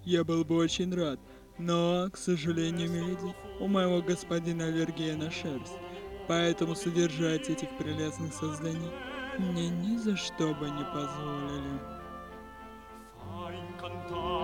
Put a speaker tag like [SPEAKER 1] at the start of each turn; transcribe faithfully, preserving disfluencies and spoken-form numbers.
[SPEAKER 1] Я был бы очень рад, но, к сожалению, миледи, у моего господина аллергия на шерсть, поэтому содержать этих прелестных созданий мне ни за что бы не позволили.